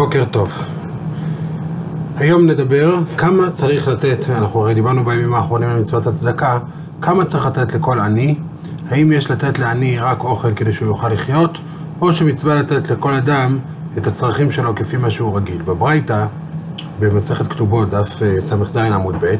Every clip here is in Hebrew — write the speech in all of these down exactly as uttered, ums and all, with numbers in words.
בוקר טוב. היום נדבר כמה צריך לתת, אנחנו הרי דיברנו בימים האחרונים על מצוות הצדקה, כמה צריך לתת לכל עני, האם יש לתת לעני רק אוכל כדי שהוא יוכל לחיות, או שמצווה לתת לכל אדם את הצרכים שלו כפי מה שהוא רגיל. בברייתא, במסכת כתובות, דף ס"ז עמוד ב',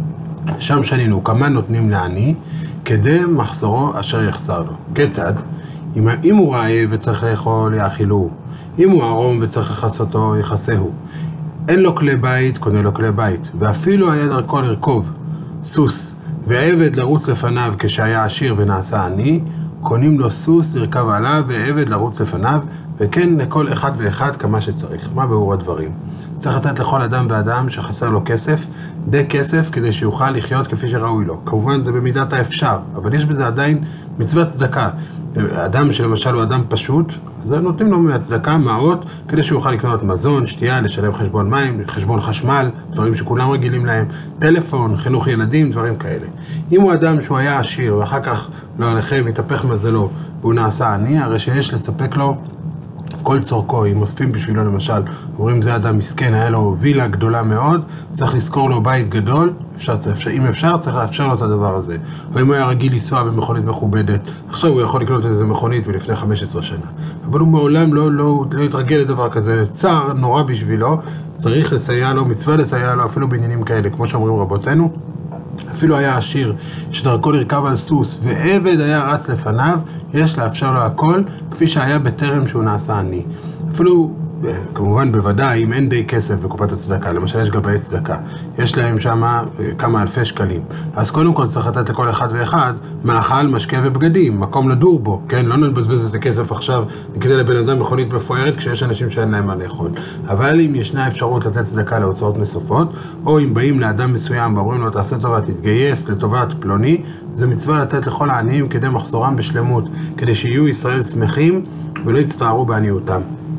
שם שנינו כמה נותנים לעני כדי מחסורו אשר יחסר לו. כיצד? אם, אם הוא רעב וצריך לאכול, יאכילו. אם הוא ערום וצריך לכסותו, יכסהו. אין לו כלי בית, קונה לו כלי בית. ואפילו היה דרכו לרכוב סוס, ועבד לרוץ לפניו כשהיה עשיר ונעשה עני, קונים לו סוס לרכב עליו ועבד לרוץ לפניו, וכן לכל אחד ואחד כמה שצריך. מה באור הדברים? צריך לתת לכל אדם ואדם שחסר לו כסף, די כסף כדי שיוכל לחיות כפי שראוי לו. כמובן זה במידת האפשר, אבל יש בזה עדיין מצוות צדקה. אדם שלמשל הוא אדם פשוט, אז נותנים לו מהצדקה מעות כדי שהוא יוכל לקנות מזון, שתייה, לשלם חשבון מים, חשבון חשמל, דברים שכולם רגילים להם, טלפון, חינוך ילדים, דברים כאלה. אם הוא אדם שהוא היה עשיר ואחר כך לא עליכם, מתהפך מזלו והוא נעשה עני, הרי שיש לספק לו כל צורכו. אם אוספים בשבילו למשל, אומרים זה אדם מסכן, היה לו וילה גדולה מאוד, צריך לזכור לו בית גדול, אפשר, אפשר, אם אפשר צריך לאפשר לו את הדבר הזה. או אם הוא היה רגיל לנסוע במכונית מכובדת, עכשיו הוא יכול לקנות איזה מכונית מלפני חמש עשרה שנה. אבל הוא מעולם לא, לא, לא יתרגל לדבר כזה, צער נורא בשבילו, צריך לסייע לו, מצווה לסייע לו, אפילו בעניינים כאלה, כמו שאומרים רבותינו. אפילו היה עשיר שדרכו לרכב על סוס ועבד היה רץ לפניו, יש לאפשר לו הכל כפי שהיה בטרם שהוא נעשה עני. אפילו, כמובן בוודאי, אם אין די כסף בקופת הצדקה, למשל יש גבאי צדקה, יש להם שם כמה אלפי שקלים, אז קודם כל צריך לתת לכל אחד ואחד מאכל, משקה ובגדים, מקום לדור בו, כן? לא נבזבז את הכסף עכשיו כדי לבן אדם מכונית מפוארת כשיש אנשים שאין להם מה לאכול. אבל אם ישנה אפשרות לתת צדקה להוצאות נוספות, או אם באים לאדם מסוים ואומרים לו תעשה טובה, תתגייס לטובת פלוני, זה מצווה לתת לכל העניים כדי מחסורם בשלמות, כדי שיהיו ישראל שמחים ולא יצטערו בעניותם.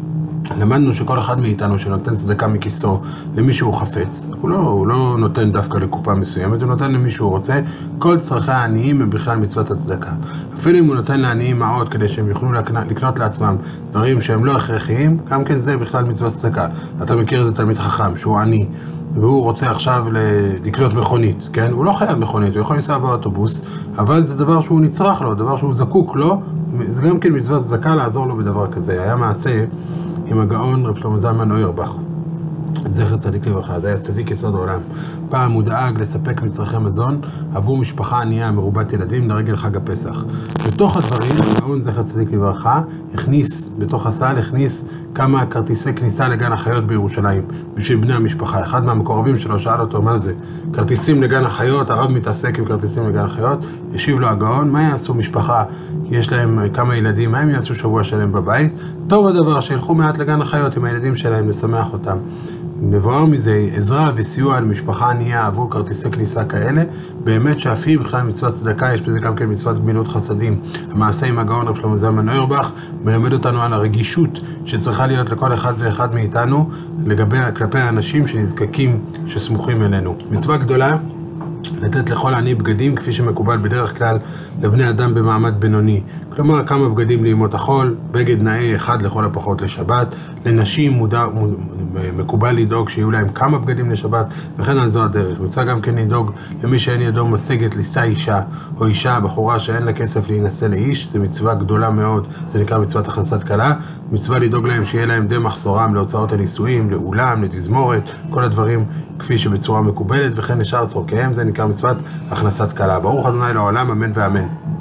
למדנו שכל אחד מאיתנו שנותן צדקה מכיסו למי שהוא חפץ, הוא לא, הוא לא נותן דווקא לקופה מסוימת, הוא נותן למי שהוא רוצה. כל צרכי העניים הם בכלל מצוות הצדקה. אפילו אם הוא נותן לעניים מעות כדי שהם יוכלו לקנות, לקנות לעצמם דברים שהם לא הכרחיים, גם כן זה בכלל מצוות צדקה. אתה מכיר איזה תלמיד חכם שהוא עני, והוא רוצה עכשיו לקנות מכונית, כן? הוא לא חייב מכונית, הוא יכול לנסוע באוטובוס, אבל זה דבר שהוא נצרך לו, דבר שהוא זקוק לו, זה גם כן מצוות צדקה לעזור לו בדבר כזה. היה מעשה עם הגאון רב שלמה זלמן אוירבך, זכר צדיק לברכה, זה היה צדיק יסוד העולם. פעם הוא דאג לספק מצרכי מזון עבור משפחה ענייה מרובת ילדים לרגל חג הפסח. בתוך הדברים, הגאון זכר צדיק לברכה הכניס, בתוך הסל הכניס כמה כרטיסי כניסה לגן החיות בירושלים בשביל בני המשפחה. אחד מהמקורבים שלו שאל אותו מה זה כרטיסים לגן החיות, הרב מתעסק עם כרטיסים לגן החיות. ישיב לו הגאון, מה יעשו משפחה, יש להם כמה ילדים, מה הם יעשו שבוע שלהם בבית? טוב הדבר שילכו מעט לגן החיות עם הילדים שלהם לשמח אותם. מבואר מזה עזרה וסיוע על משפחה ענייה עבור כרטיסי כניסה כאלה, באמת שאף היא בכלל מצוות צדקה, יש בזה גם כן מצוות גמילות חסדים. המעשה עם הגאון רב שלמה זלמן אוירבך מלמד אותנו על הרגישות שצריכה להיות לכל אחד ואחד מאיתנו לגבי כלפי האנשים שנזקקים, שסמוכים אלינו. מצווה גדולה לתת לכל עני בגדים כפי שמקובל בדרך כלל לבני אדם במעמד בינוני. כלומר כמה בגדים לימות החול, בגד נאה אחד לכל הפחות לשבת. לנשים מודע, מקובל לדאוג שיהיו להם כמה בגדים לשבת, וכן על זו הדרך. מצווה גם כן לדאוג למי שאין ידו משגת לישא אישה, או אישה, בחורה שאין לה כסף להינשא לאיש, זה מצווה גדולה מאוד, זה נקרא מצוות הכנסת כלה. מצווה לדאוג להם שיהיה להם די מחסורם להוצאות הנישואים, לאולם, לתזמורת, כל הדברים כפי שבצורה מקובלת, וכן לשאר צורכיהם, זה נקרא מצוות הכנסת כלה. ברוך ה' לעולם, אמן ואמן.